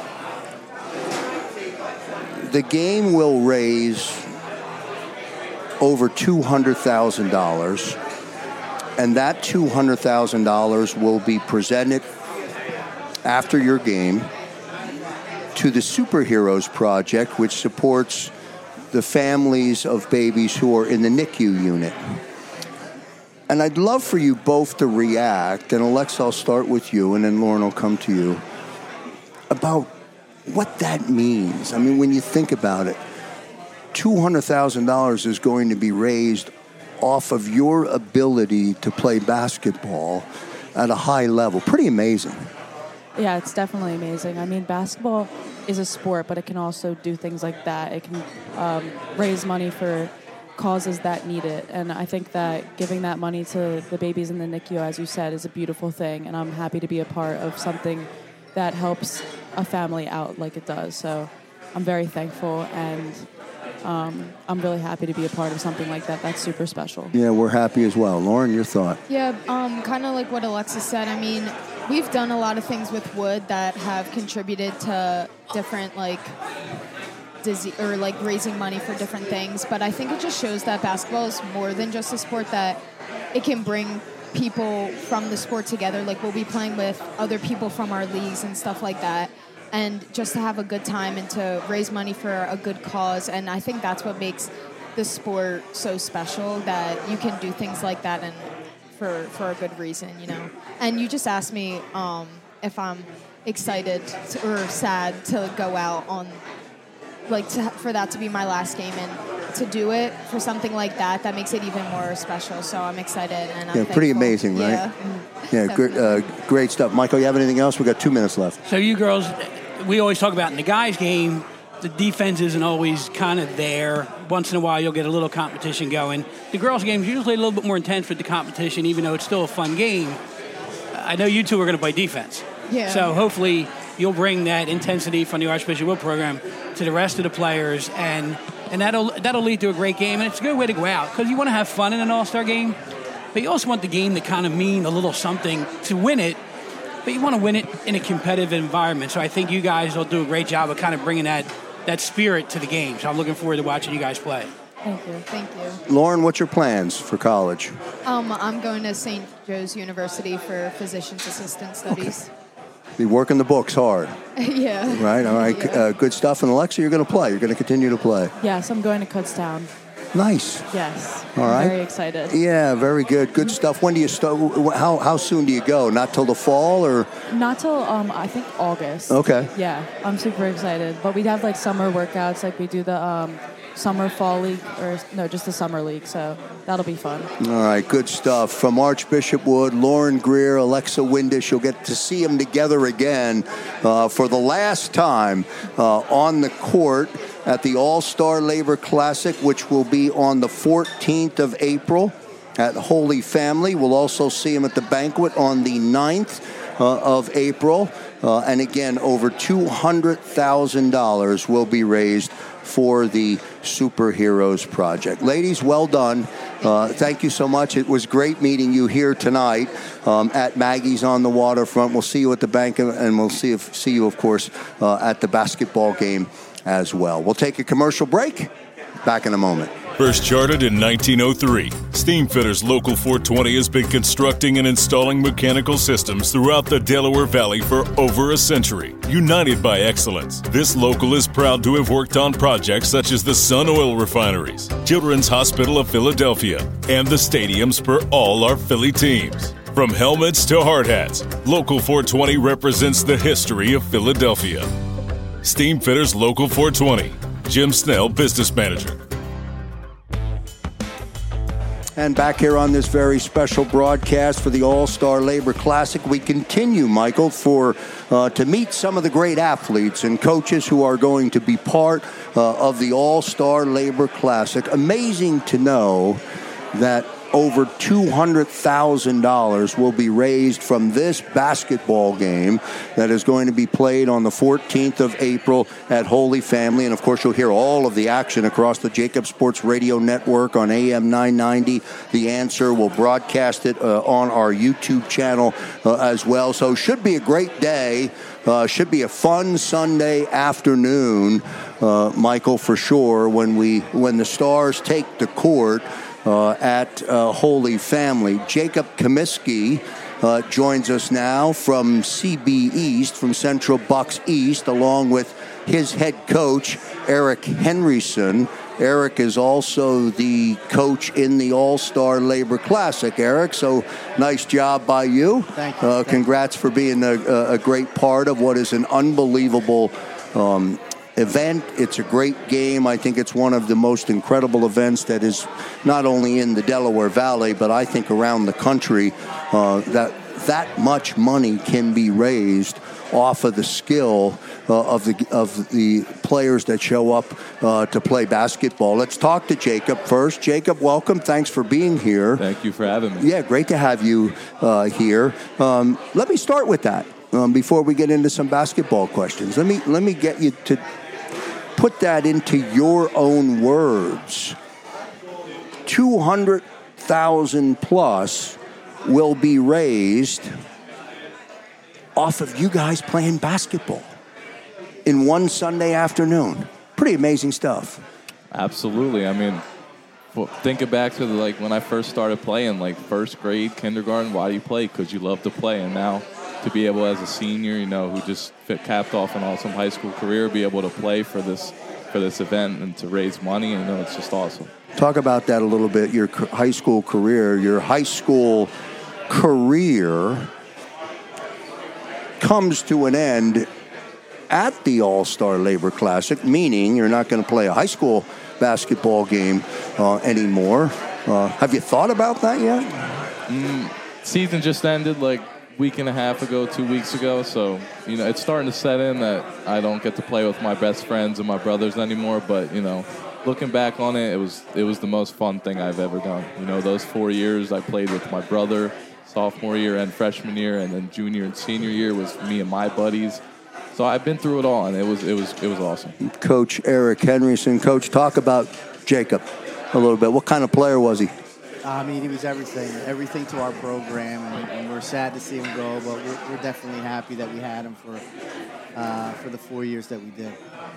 The game will raise over two hundred thousand dollars. And that two hundred thousand dollars will be presented after your game to the Superheroes Project, which supports the families of babies who are in the N I C U unit. And I'd love for you both to react, and Alexa, I'll start with you, and then Lauren will come to you, about what that means. I mean, when you think about it, two hundred thousand dollars is going to be raised off of your ability to play basketball at a high level. Pretty amazing. Yeah, it's definitely amazing. I mean, basketball is a sport, but it can also do things like that. It can um, raise money for causes that need it. And I think that giving that money to the babies in the N I C U, as you said, is a beautiful thing. And I'm happy to be a part of something that helps a family out like it does. So I'm very thankful, and Um, I'm really happy to be a part of something like that. That's super special. Yeah, we're happy as well. Lauren, your thought? Yeah, um, kind of like what Alexa said. I mean, we've done a lot of things with Wood that have contributed to different, like, disease, or like raising money for different things. But I think it just shows that basketball is more than just a sport, that it can bring people from the sport together. Like, we'll be playing with other people from our leagues and stuff like that. And just to have a good time and to raise money for a good cause. And I think that's what makes the sport so special, that you can do things like that and for, for a good reason, you know. And you just asked me um, if I'm excited to, or sad to go out on, like, to, for that to be my last game. And to do it for something like that, that makes it even more special. So I'm excited. And I'm yeah, pretty thankful. amazing, right? Yeah, yeah great, uh, great stuff. Michael, you have anything else? We've got two minutes left. So you girls, we always talk about in the guys' game, the defense isn't always kind of there. Once in a while, you'll get a little competition going. The girls' game is usually a little bit more intense with the competition, even though it's still a fun game. I know you two are going to play defense. Yeah. So hopefully you'll bring that intensity from the Archbishop Will program to the rest of the players, and and that'll that'll lead to a great game. And it's a good way to go out, because you want to have fun in an all-star game, but you also want the game to kind of mean a little something to win it, but you want to win it in a competitive environment. So I think you guys will do a great job of kind of bringing that, that spirit to the game. So I'm looking forward to watching you guys play. Thank you. Thank you. Lauren, what's your plans for college? Um, I'm going to Saint Joe's University for physician's assistant studies. Be working the books hard. Yeah. Right? All right. Yeah. Uh, good stuff. And Alexa, you're going to play. You're going to continue to play. Yes, I'm going to Kutztown. Nice. Yes. All I'm right. very excited. Yeah, very good. Good stuff. When do you start? How how soon do you go? Not till the fall, or? Not till, um, I think, August. Okay. Yeah, I'm super excited. But we have, like, summer workouts. Like, we do the um, summer fall league, or, no, just the summer league. So that'll be fun. All right, good stuff. From Archbishop Wood, Lauren Greer, Alexa Windisch, you'll get to see them together again uh, for the last time uh, on the court at the All-Star Labor Classic, which will be on the fourteenth of April at Holy Family. We'll also see them at the banquet on the ninth uh, of April. Uh, and again, over two hundred thousand dollars will be raised for the Superheroes Project. Ladies, well done. Uh, thank you so much. It was great meeting you here tonight um, at Maggie's on the Waterfront. We'll see you at the bank, and we'll see, if, see you, of course, uh, at the basketball game as well. We'll take a commercial break. Back in a moment. First chartered in nineteen oh three, Steamfitters Local four twenty has been constructing and installing mechanical systems throughout the Delaware Valley for over a century. United by excellence, this local is proud to have worked on projects such as the Sun Oil Refineries, Children's Hospital of Philadelphia, and the stadiums for all our Philly teams. From helmets to hard hats, Local four twenty represents the history of Philadelphia. Steamfitters Local four twenty. Jim Snell, Business Manager. And back here on this very special broadcast for the All-Star Labor Classic, we continue, Michael, for uh, to meet some of the great athletes and coaches who are going to be part uh, of the All-Star Labor Classic. Amazing to know that over two hundred thousand dollars will be raised from this basketball game that is going to be played on the fourteenth of April at Holy Family. And, of course, you'll hear all of the action across the Jacob Sports Radio Network on A M nine ninety. The Answer will broadcast it uh, on our YouTube channel uh, as well. So should be a great day. Uh, should be a fun Sunday afternoon, uh, Michael, for sure, when we when the Stars take the court Uh, at uh, Holy Family. Jacob Comiskey uh, joins us now from C B East, from Central Bucks East, along with his head coach, Eric Henryson. Eric is also the coach in the All-Star Labor Classic. Eric, so nice job by you. Thank you. Uh, congrats for being a, a great part of what is an unbelievable um event. It's a great game. I think it's one of the most incredible events that is not only in the Delaware Valley, but I think around the country, uh, that that much money can be raised off of the skill uh, of the of the players that show up uh, to play basketball. Let's talk to Jacob first. Jacob, welcome. Thanks for being here. Thank you for having me. Yeah, great to have you uh, here. Um, let me start with that um, before we get into some basketball questions. Let me let me get you to put that into your own words. two hundred thousand plus will be raised off of you guys playing basketball in one Sunday afternoon. Pretty amazing stuff. Absolutely. I mean, f- thinking back to the, like when I first started playing, like first grade, kindergarten, why do you play? Because you love to play. And now to be able, as a senior, you know, who just fit, capped off an awesome high school career, be able to play for this for this event and to raise money, you know, it's just awesome. Talk about that a little bit. Your c- high school career, your high school career comes to an end at the All-Star Labor Classic, meaning you're not going to play a high school basketball game uh, anymore. Uh, have you thought about that yet? Mm, season just ended like week and a half ago, two weeks ago. So, you know, it's starting to set in that I don't get to play with my best friends and my brothers anymore. But, you know, looking back on it, it was it was the most fun thing I've ever done. You know, those four years I played with my brother, sophomore year and freshman year, and then junior and senior year was me and my buddies. So I've been through it all, and it was it was it was awesome. Coach Eric Henryson. Coach, talk about Jacob a little bit. What kind of player was he? I mean, he was everything, everything to our program, and, and we're sad to see him go, but we're, we're definitely happy that we had him for uh, for the four years that we did.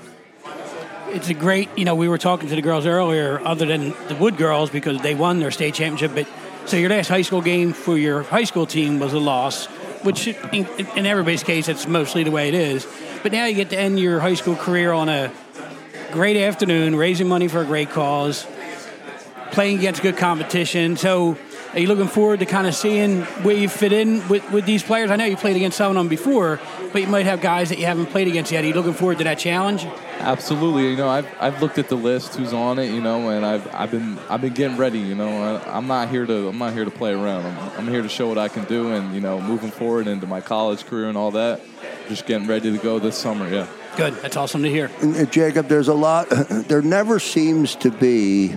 It's a great, you know, we were talking to the girls earlier, other than the Wood girls, because they won their state championship, but so your last high school game for your high school team was a loss, which in, in everybody's case, that's mostly the way it is. But now you get to end your high school career on a great afternoon, raising money for a great cause, playing against good competition. So are you looking forward to kind of seeing where you fit in with, with these players? I know you played against some of them before, but you might have guys that you haven't played against yet. Are you looking forward to that challenge? Absolutely. You know, I've I've looked at the list, who's on it, you know, and I've I've been I've been getting ready. You know, I, I'm not here to I'm not here to play around. I'm, I'm here to show what I can do, and you know, moving forward into my college career and all that. Just getting ready to go this summer. Yeah. Good. That's awesome to hear. And, uh, Jacob, there's a lot. There never seems to be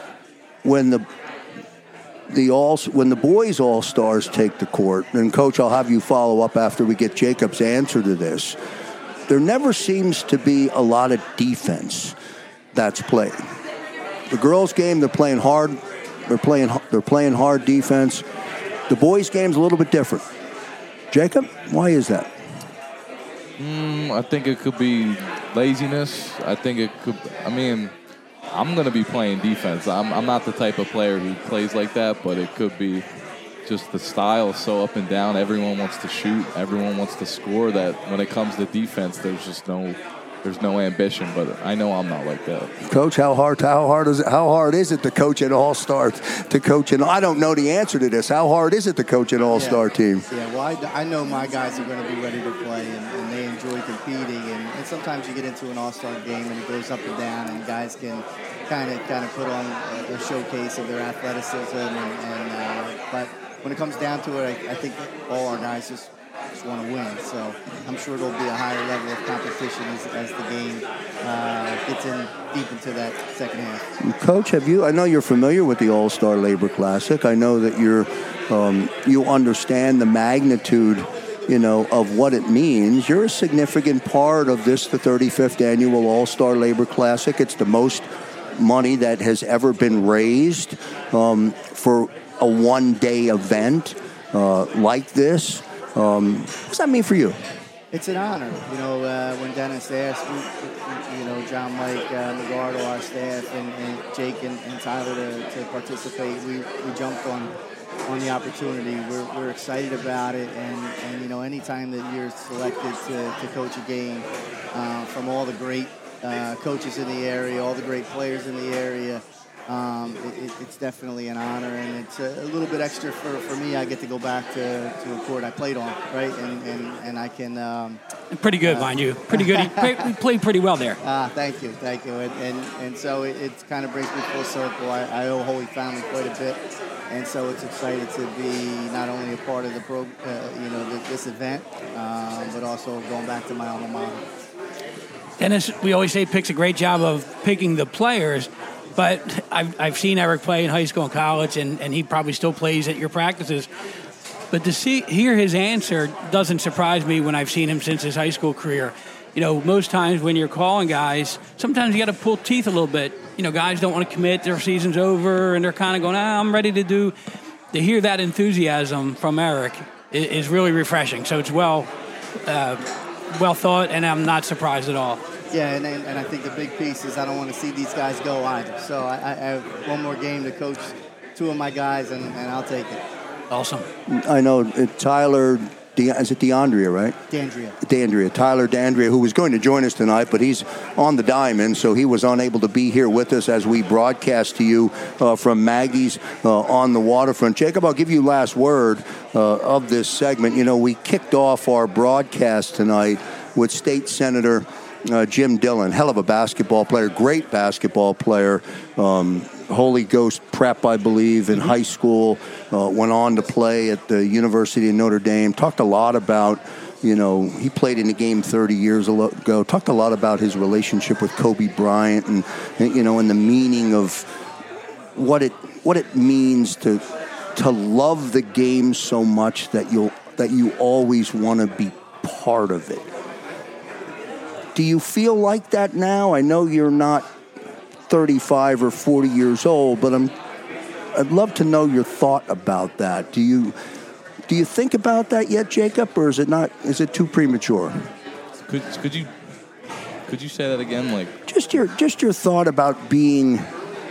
when the the all when the boys all stars take the court. And Coach, I'll have you follow up after we get Jacob's answer to this. There never seems to be a lot of defense that's played. The girls' game, they're playing hard. They're playing. They're playing hard defense. The boys' game's a little bit different. Jacob, why is that? Mm, I think it could be laziness. I think it could. I mean, I'm going to be playing defense. I'm, I'm not the type of player who plays like that, but it could be just the style is so up and down. Everyone wants to shoot. Everyone wants to score. That when it comes to defense, there's just no, there's no ambition. But I know I'm not like that. Coach, how hard? How hard is it? How hard is it to coach an all-star? To coach an? I don't know the answer to this. How hard is it to coach an all-star yeah. team? Yeah, well, I, I know my guys are going to be ready to play, and, and they enjoy competing. And, and sometimes you get into an all-star game and it goes up and down, and guys can kind of kind of put on a, a showcase of their athleticism. And, and uh, but when it comes down to it, I, I think all our guys just, just want to win. So I'm sure there'll be a higher level of competition as, as the game uh, gets in deep into that second half. Coach, have you? I know you're familiar with the All-Star Labor Classic. I know that you're um, you understand the magnitude, you know, of what it means. You're a significant part of this, the thirty-fifth annual All-Star Labor Classic. It's the most money that has ever been raised um, for a one-day event uh, like this. Um, what does that mean for you? It's an honor. You know, uh, when Dennis asked, we, you know, John Mike, uh, Legardo, our staff, and, and Jake and, and Tyler to, to participate, we, we jumped on on the opportunity. We're, we're excited about it, and, and, you know, anytime that you're selected to, to coach a game uh, from all the great uh, coaches in the area, all the great players in the area, Um, it, it's definitely an honor, and it's a, a little bit extra for, for me. I get to go back to, to a court I played on, right? And and, and I can... Um, pretty good, uh, mind you. Pretty good. He played pretty well there. Ah, thank you, thank you. And and, and so it, it kind of brings me full circle. I, I owe Holy Family quite a bit, and so it's excited to be not only a part of the pro, uh, you know, the, this event, uh, but also going back to my alma mater. Dennis, we always say picks a great job of picking the players. But I've, I've seen Eric play in high school and college, and, and he probably still plays at your practices. But to see hear his answer doesn't surprise me when I've seen him since his high school career. You know, most times when you're calling guys, sometimes you got to pull teeth a little bit. You know, guys don't want to commit, their season's over, and they're kind of going, ah, I'm ready to do. To hear that enthusiasm from Eric is, is really refreshing. So it's well, uh, well thought, and I'm not surprised at all. Yeah, and, and I think the big piece is I don't want to see these guys go either. So I, I have one more game to coach two of my guys, and, and I'll take it. Awesome. I know uh, Tyler, De- is it DeAndrea, right? D'Andrea. D'Andrea. Tyler D'Andrea, who was going to join us tonight, but he's on the diamond, so he was unable to be here with us as we broadcast to you uh, from Maggie's uh, on the waterfront. Jacob, I'll give you last word uh, of this segment. You know, we kicked off our broadcast tonight with State Senator uh, Jim Dillon, hell of a basketball player, great basketball player, um, Holy Ghost prep, I believe, in high school, uh, went on to play at the University of Notre Dame, talked a lot about, you know, he played in the game thirty years ago, talked a lot about his relationship with Kobe Bryant and, you know, and the meaning of what it what it means to to love the game so much that you'll that you always want to be part of it. Do you feel like that now? I know you're not thirty-five or forty years old, but I'm, I'd love to know your thought about that. Do you do you think about that yet, Jacob, or is it not? Is it too premature? Could could you could you say that again? Like just your just your thought about being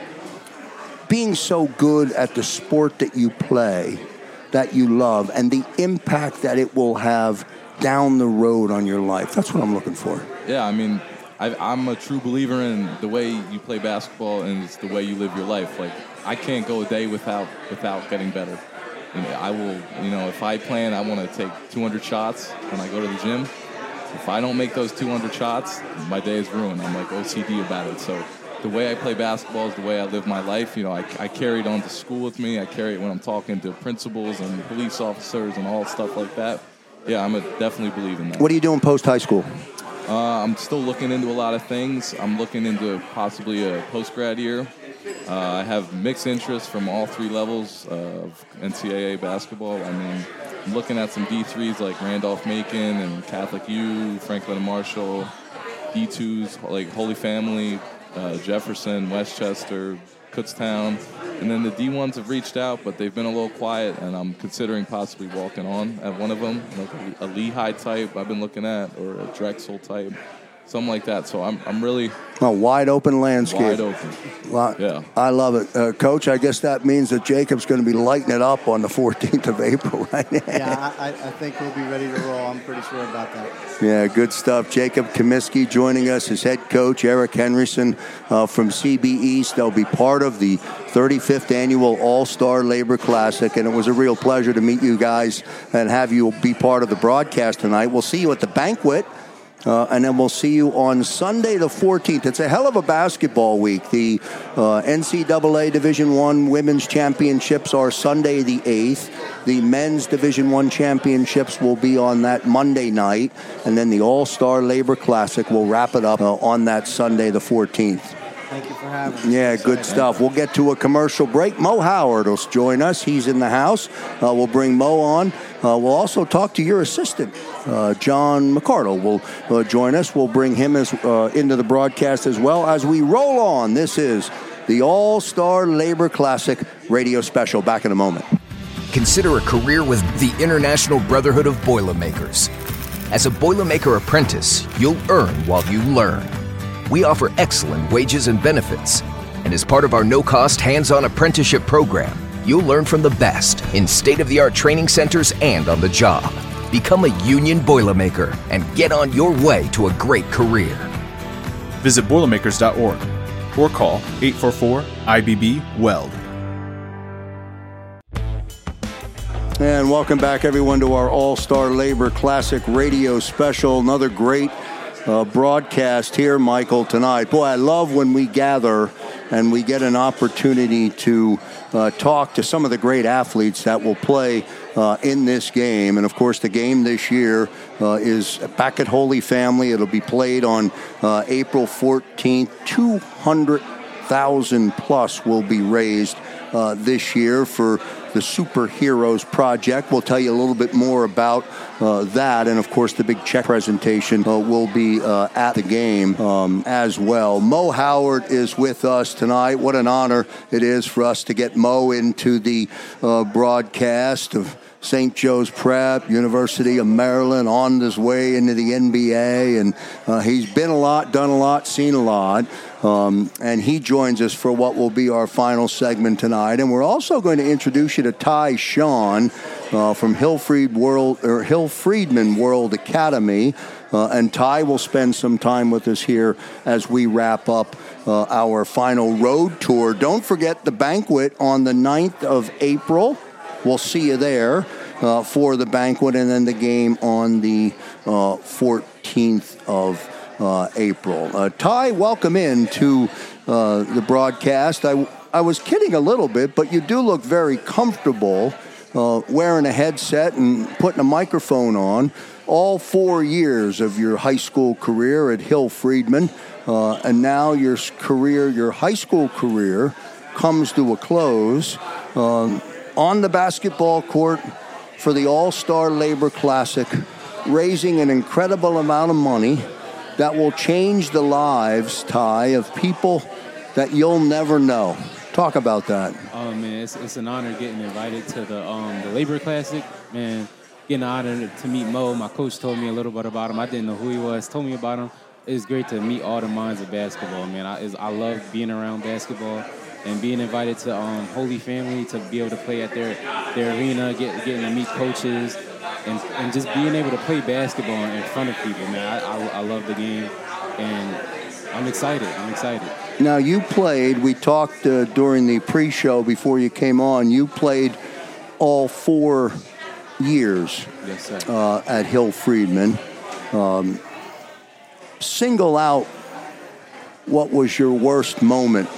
being so good at the sport that you play, that you love, and the impact that it will have down the road on your life. That's what I'm looking for. Yeah, I mean, I, I'm a true believer in the way you play basketball, and it's the way you live your life. Like, I can't go a day without without getting better. You know, I will, you know, if I plan, I want to take two hundred shots when I go to the gym. If I don't make those two hundred shots, my day is ruined. I'm like O C D about it. So the way I play basketball is the way I live my life. You know, I, I carry it on to school with me. I carry it when I'm talking to principals and police officers and all stuff like that. Yeah, I'm a, definitely believe in that. What are you doing post-high school? Uh, I'm still looking into a lot of things. I'm looking into possibly a post-grad year. Uh, I have mixed interests from all three levels of N C double A basketball. I mean, I'm looking at some D threes like Randolph-Macon and Catholic U, Franklin and Marshall, D twos like Holy Family, uh, Jefferson, Westchester, Kutztown. And then the D ones have reached out, but they've been a little quiet, and I'm considering possibly walking on at one of them, like a, a Lehigh type I've been looking at, or a Drexel type, something like that. So I'm I'm really a wide open landscape. Wide open. Well, yeah, I love it, uh, Coach. I guess that means that Jacob's going to be lighting it up on the fourteenth of April, right? Yeah, I, I think we'll be ready to roll. I'm pretty sure about that. Yeah, good stuff. Jacob Comiskey joining us, his head coach, Eric Henryson uh, from C B East. They'll be part of the thirty-fifth Annual All-Star Labor Classic, and it was a real pleasure to meet you guys and have you be part of the broadcast tonight. We'll see you at the banquet. Uh, and then we'll see you on Sunday the fourteenth. It's a hell of a basketball week. The uh, N C double A Division One Women's Championships are Sunday the eighth. The Men's Division One Championships will be on that Monday night. And then the All-Star Labor Classic will wrap it up uh, on that Sunday the fourteenth. Thank you for having me. Yeah, good stuff. We'll get to a commercial break. Mo Howard will join us. He's in the house. Uh, we'll bring Mo on. Uh, we'll also talk to your assistant, uh, John McCardle, will uh, join us. We'll bring him as, uh, into the broadcast as well as we roll on. This is the All-Star Labor Classic radio special. Back in a moment. Consider a career with the International Brotherhood of Boilermakers. As a Boilermaker apprentice, you'll earn while you learn. We offer excellent wages and benefits. And as part of our no-cost hands-on apprenticeship program, you'll learn from the best in state-of-the-art training centers and on the job. Become a union Boilermaker and get on your way to a great career. Visit Boilermakers dot org or call eight four four I B B weld. And welcome back, everyone, to our All-Star Labor Classic radio special. Another great uh, broadcast here, Michael, tonight. Boy, I love when we gather and we get an opportunity to uh, talk to some of the great athletes that will play uh, in this game. And, of course, the game this year uh, is back at Holy Family. It'll be played on uh, April fourteenth. two hundred thousand plus will be raised uh, this year for the Superheroes Project. We'll tell you a little bit more about uh, that. And, of course, the big check presentation uh, will be uh, at the game um, as well. Mo Howard is with us tonight. What an honor it is for us to get Mo into the uh, broadcast. Of Saint Joe's Prep, University of Maryland, on his way into the N B A. And uh, he's been a lot, done a lot, seen a lot. Um, and he joins us for what will be our final segment tonight. And we're also going to introduce you to Ty Sean uh, from Hillfried World or Hill Friedman World Academy. Uh, and Ty will spend some time with us here as we wrap up uh, our final road tour. Don't forget the banquet on the ninth of April. We'll see you there uh, for the banquet, and then the game on the uh, fourteenth of uh, April. Uh, Ty, welcome in to uh, the broadcast. I, I was kidding a little bit, but you do look very comfortable uh, wearing a headset and putting a microphone on. All four years of your high school career at Hill Friedman, uh, and now your career, your high school career, comes to a close. Uh, on the basketball court for the All-Star Labor Classic, raising an incredible amount of money that will change the lives, Ty, of people that you'll never know. Talk about that. Oh, man, it's, it's an honor getting invited to the um, the Labor Classic. Man, getting an honor to meet Mo. My coach told me a little bit about him. I didn't know who he was. Told me about him. It's great to meet all the minds of basketball, man. I, it's, I love being around basketball. And being invited to um, Holy Family to be able to play at their their arena, get, getting to meet coaches, and, and just being able to play basketball in front of people, man. I, I, I love the game, and I'm excited. I'm excited. Now, you played, we talked uh, during the pre-show before you came on, you played all four years yes, sir. Uh, at Hill Friedman. Um, single out what was your worst moment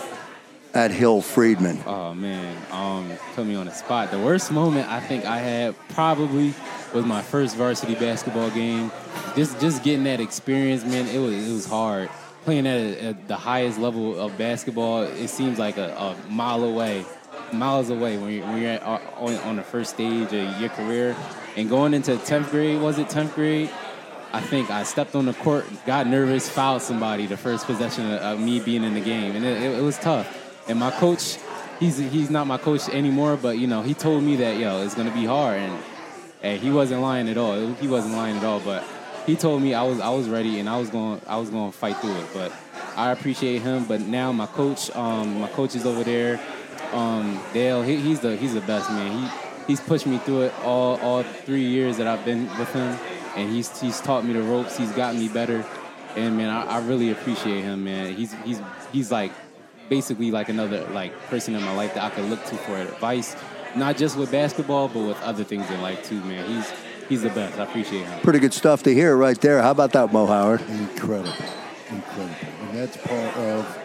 at Hill Friedman? Oh, man. Um, put me on the spot. The worst moment I think I had probably was my first varsity basketball game. Just just getting that experience, man, it was it was hard. Playing at, a, at the highest level of basketball, it seems like a, a mile away, miles away when you're, when you're at, on, on the first stage of your career. And going into tenth grade, was it tenth grade? I think I stepped on the court, got nervous, fouled somebody the first possession of, of me being in the game. And it, it, it was tough. And my coach, he's he's not my coach anymore, but, you know, he told me that, yo, it's going to be hard. And, and he wasn't lying at all. He wasn't lying at all. But he told me I was I was ready, and I was going I was going to fight through it. But I appreciate him. But now my coach, um, my coach is over there, um, Dale. He, he's the he's the best, man. He he's pushed me through it all all three years that I've been with him, and he's he's taught me the ropes. He's got me better, and man, I, I really appreciate him, man. He's he's he's like. basically like another like person in my life that I could look to for advice, not just with basketball, but with other things in life too, man. He's he's the best. I appreciate him. Pretty good stuff to hear right there. How about that, Mo Howard? Incredible. Incredible. And that's part of,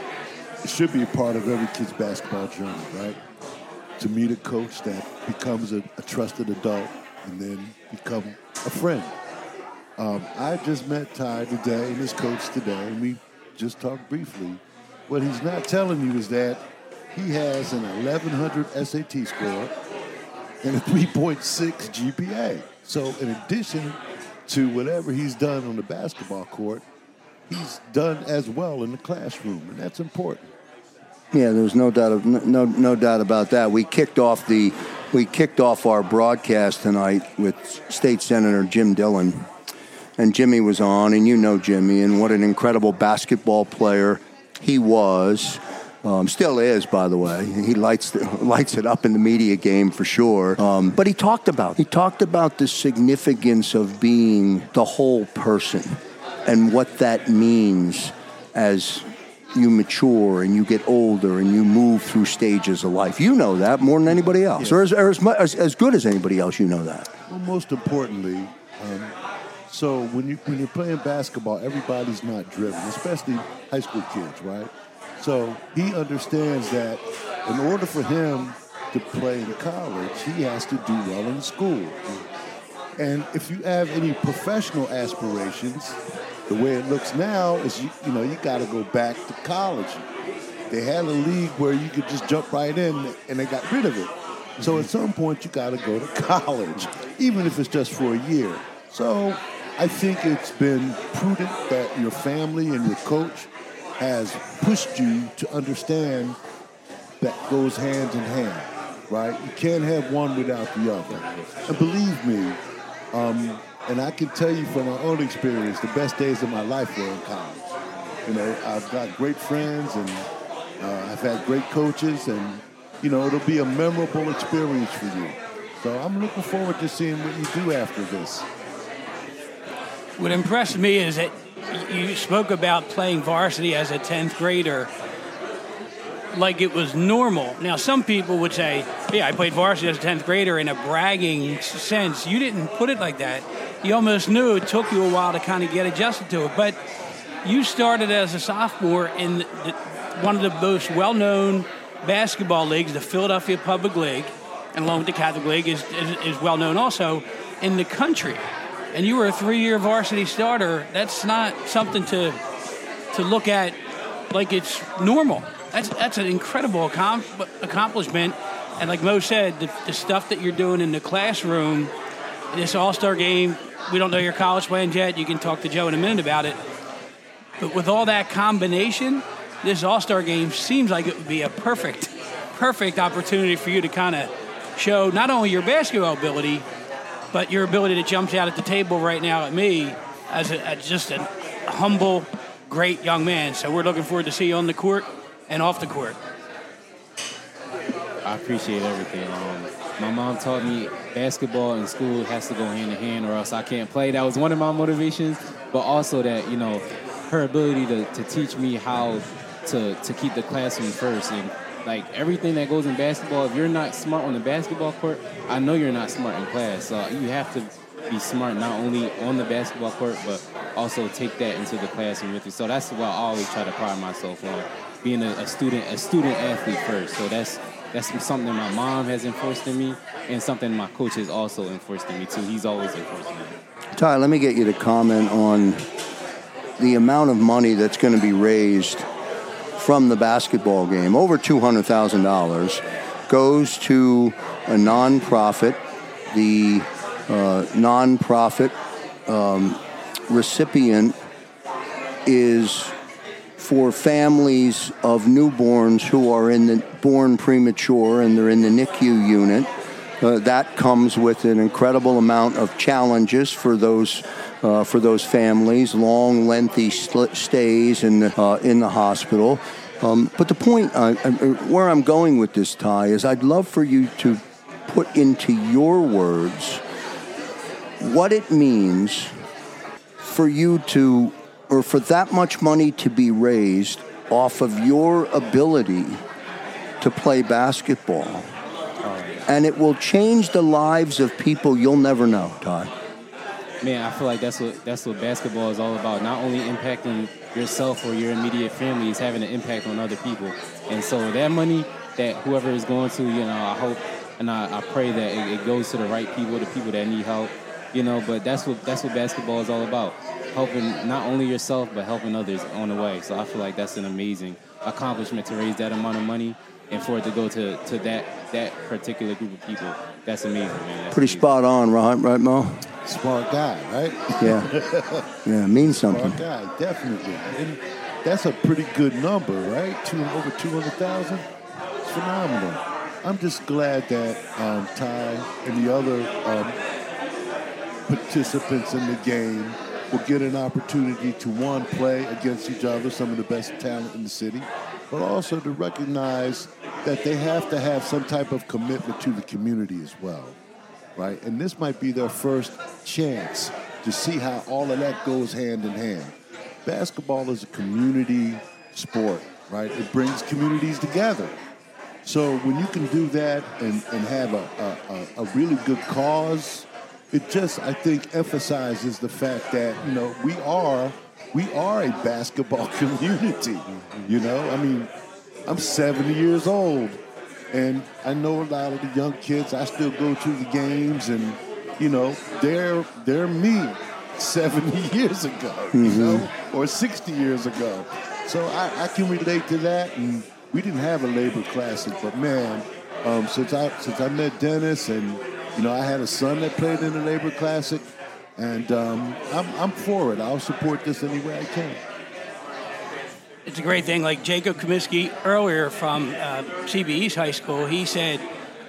it should be a part of every kid's basketball journey, right? To meet a coach that becomes a, a trusted adult and then become a friend. Um, I just met Ty today and his coach today, and we just talked briefly. What he's not telling you is that he has an eleven hundred S A T score and a three point six G P A. So in addition to whatever he's done on the basketball court, he's done as well in the classroom, and that's important. Yeah, there's no doubt of, no no doubt about that. We kicked off the we kicked off our broadcast tonight with State Senator Jim Dillon, and Jimmy was on, and you know Jimmy, and what an incredible basketball player he was, um, still is, by the way. He lights the, lights it up in the media game for sure. Um, but he talked about he talked about the significance of being the whole person and what that means as you mature and you get older and you move through stages of life. You know that more than anybody else, yeah. or, as, or as, as as good as anybody else. You know that. Well, most importantly. Um, So when you when you're playing basketball, everybody's not driven, especially high school kids, right? So he understands that in order for him to play in college, he has to do well in school. And if you have any professional aspirations, the way it looks now is you you know you got to go back to college. They had a league where you could just jump right in, and they got rid of it. So at some point you got to go to college, even if it's just for a year. So I think it's been prudent that your family and your coach has pushed you to understand that goes hand in hand. right? You can't have one without the other. And believe me, um, and I can tell you from my own experience, the best days of my life were in college. You know, I've got great friends and uh, I've had great coaches, and, you know, it'll be a memorable experience for you. So I'm looking forward to seeing what you do after this. What impressed me is that you spoke about playing varsity as a tenth grader like it was normal. Now, some people would say, yeah, I played varsity as a tenth grader in a bragging sense. You didn't put it like that. You almost knew it took you a while to kind of get adjusted to it. But you started as a sophomore in the, one of the most well-known basketball leagues, the Philadelphia Public League, and along with the Catholic League is, is, is well-known also in the country. And you were a three-year varsity starter. That's not something to to look at like it's normal. That's that's an incredible accom- accomplishment. And like Mo said, the, the stuff that you're doing in the classroom, this All-Star game, we don't know your college plans yet. You can talk to Joe in a minute about it. But with all that combination, this All-Star game seems like it would be a perfect, perfect opportunity for you to kind of show not only your basketball ability, but your ability to jump out at the table right now at me as, a, as just a humble, great young man. So we're looking forward to see you on the court and off the court. I appreciate everything. Um, my mom taught me basketball and school has to go hand in hand or else I can't play. That was one of my motivations, but also that, you know, her ability to, to teach me how to, to keep the classroom first. And like everything that goes in basketball, if you're not smart on the basketball court, I know you're not smart in class. So you have to be smart not only on the basketball court, but also take that into the classroom with you. So that's what I always try to pride myself on, being a, a student, a student athlete first. So that's that's something my mom has enforced in me, and something my coach has also enforced in me too. He's always enforced in me. Ty, let me get you to comment on the amount of money that's going to be raised from the basketball game. Over two hundred thousand dollars goes to a nonprofit. The uh, nonprofit um, recipient is for families of newborns who are in the born premature and they're in the N I C U unit. Uh, that comes with an incredible amount of challenges for those uh, for those families, long, lengthy sl- stays in the, uh, in the hospital. Um, but the point, uh, uh, where I'm going with this, Ty, is I'd love for you to put into your words what it means for you to, or for that much money to be raised off of your ability to play basketball. And it will change the lives of people you'll never know, Ty. Man, I feel like that's what that's what basketball is all about. Not only impacting yourself or your immediate family, is having an impact on other people. And so that money that whoever is going to, you know, I hope and I, I pray that it, it goes to the right people, the people that need help, you know. But that's what that's what basketball is all about. Helping not only yourself, but helping others on the way. So I feel like that's an amazing accomplishment to raise that amount of money and for it to go to, to that that particular group of people. That's amazing, man. That's Pretty amazing. spot on, right, right, Mo? Smart guy, right? Yeah. Yeah, it means something. Smart guy, definitely. And that's a pretty good number, right? Two, over two hundred thousand. It's phenomenal. I'm just glad that um, Ty and the other um, participants in the game will get an opportunity to, one, play against each other, some of the best talent in the city, but also to recognize that they have to have some type of commitment to the community as well, right? And this might be their first chance to see how all of that goes hand in hand. Basketball is a community sport, right? It brings communities together. So when you can do that and, and have a, a, a really good cause, it just, I think, emphasizes the fact that, you know, we are we are a basketball community. You know, I mean, I'm seventy years old, and I know a lot of the young kids. I still go to the games, and you know, they're they're me seventy years ago, mm-hmm. you know, or sixty years ago. So I, I can relate to that. And we didn't have a Labor Classic, but man, um, since I since I met Dennis, and you know, I had a son that played in the Labor Classic, and um, I'm I'm for it. I'll support this any way I can. It's a great thing. Like Jacob Comiskey earlier from uh, C B East High School, he said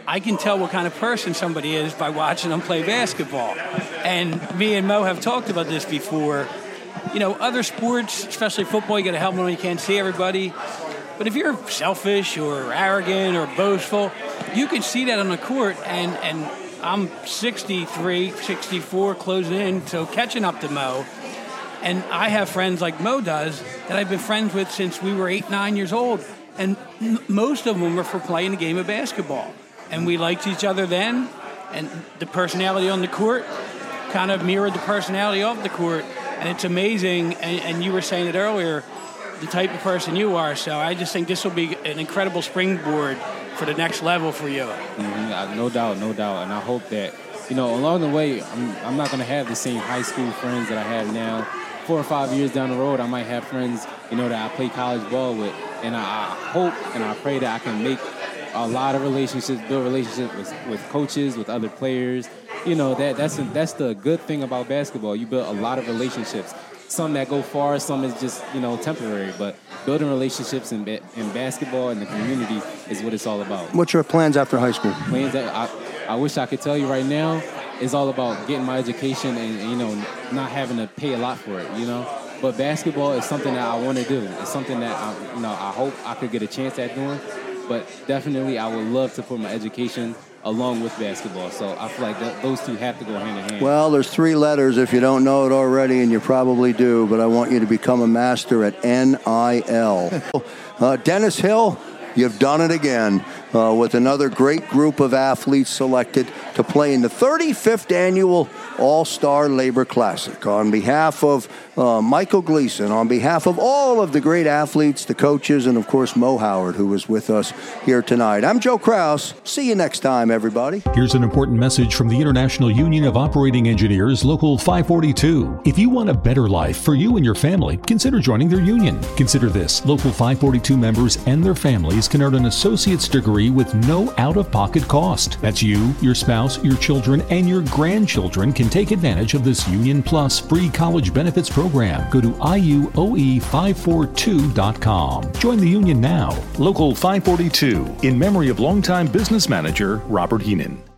I can tell what kind of person somebody is by watching them play basketball. And me and Mo have talked about this before. You know, other sports, especially football, you got to help when you can't see everybody. But if you're selfish or arrogant or boastful, you can see that on the court. And, and I'm sixty-three, sixty-four, closing in, so catching up to Mo. And I have friends like Mo does that I've been friends with since we were eight, nine years old. And m- most of them were for playing a game of basketball. And we liked each other then, and the personality on the court kind of mirrored the personality off the court. And it's amazing, and, and you were saying it earlier, the type of person you are. So I just think this will be an incredible springboard for the next level for you. Mm-hmm. No doubt, no doubt. And I hope that, you know, along the way, I'm, I'm not going to have the same high school friends that I have now. Four or five years down the road, I might have friends, you know, that I play college ball with. And I, I hope and I pray that I can make a lot of relationships, build relationships with, with coaches, with other players. You know, that that's a, that's the good thing about basketball. You build a lot of relationships. Some that go far, some is just, you know, temporary. But building relationships in, ba- in basketball and the community is what it's all about. What's your plans after high school? Plans that I, I wish I could tell you right now is all about getting my education and, and, you know, not having to pay a lot for it, you know. But basketball is something that I want to do. It's something that, I, you know, I hope I could get a chance at doing. But definitely I would love to put my education along with basketball. So I feel like th- those two have to go hand in hand. Well, there's three letters if you don't know it already, and you probably do, but I want you to become a master at N I L. uh, Dennis Hill, you've done it again uh, with another great group of athletes selected to play in the thirty-fifth Annual All-Star Labor Classic. On behalf of uh, Michael Gleason, on behalf of all of the great athletes, the coaches, and of course Mo Howard, who is with us here tonight. I'm Joe Kraus. See you next time, everybody. Here's an important message from the International Union of Operating Engineers, Local five forty-two. If you want a better life for you and your family, consider joining their union. Consider this: Local five forty-two members and their families can earn an associate's degree with no out-of-pocket cost. That's you, your spouse, your children, and your grandchildren can take advantage of this Union Plus free college benefits program. Go to I U O E five forty-two dot com. Join the union now. Local five forty-two, in memory of longtime business manager Robert Heenan.